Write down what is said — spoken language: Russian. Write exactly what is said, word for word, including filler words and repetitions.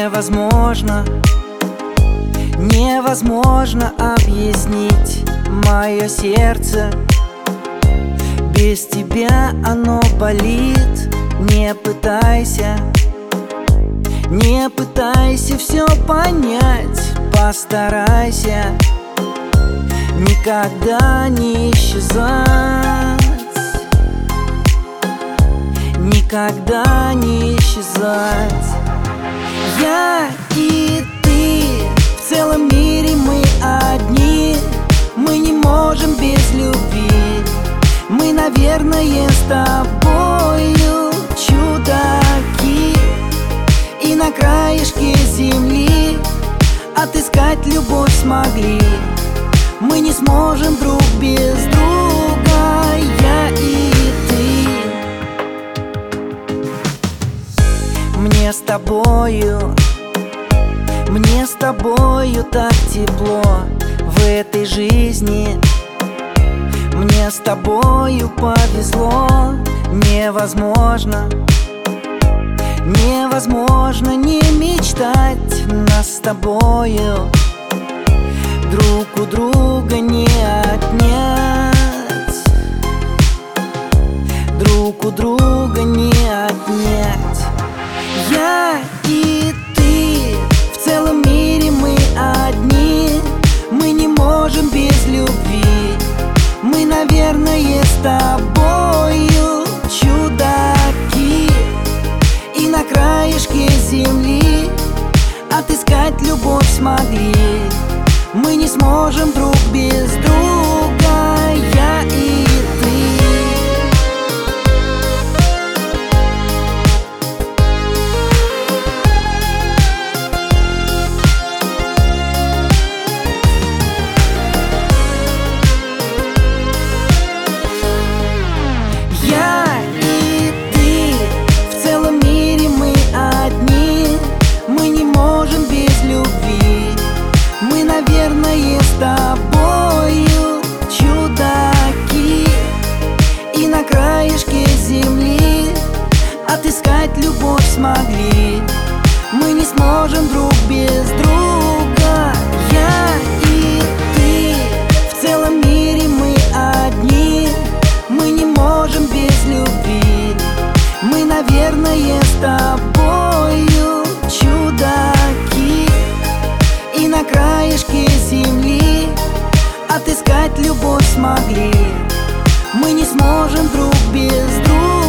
Невозможно, невозможно объяснить мое сердце. Без тебя оно болит. Не пытайся, не пытайся все понять. Постарайся никогда не исчезать, никогда не исчезать. Я и ты, в целом мире мы одни. Мы не можем без любви. Мы, наверное, с тобою чудаки. И на краешке земли отыскать любовь смогли. Мы не сможем друг без друга, я и ты. Мне с тобою, мне с тобою так тепло в этой жизни. Мне с тобою повезло. Невозможно, невозможно не мечтать нас с тобою. Друг у друга не отнять, друг у друга не отнять. Я и ты, в целом мире мы одни. Мы не можем без любви. Мы, наверное, с тобою чудаки. И на краешке земли отыскать любовь смогли. Мы не сможем друг без друга, я и ты. Я и ты, в целом мире мы одни. Мы не можем без любви. Мы, наверное, с тобою чудаки. И на краешке земли отыскать любовь смогли. Мы не сможем друг без друга, я и ты. В целом мире мы одни. Мы не можем без любви. Мы, наверное, с тобою чудаки. И на краешке земли отыскать любовь смогли. Мы не сможем друг без друга.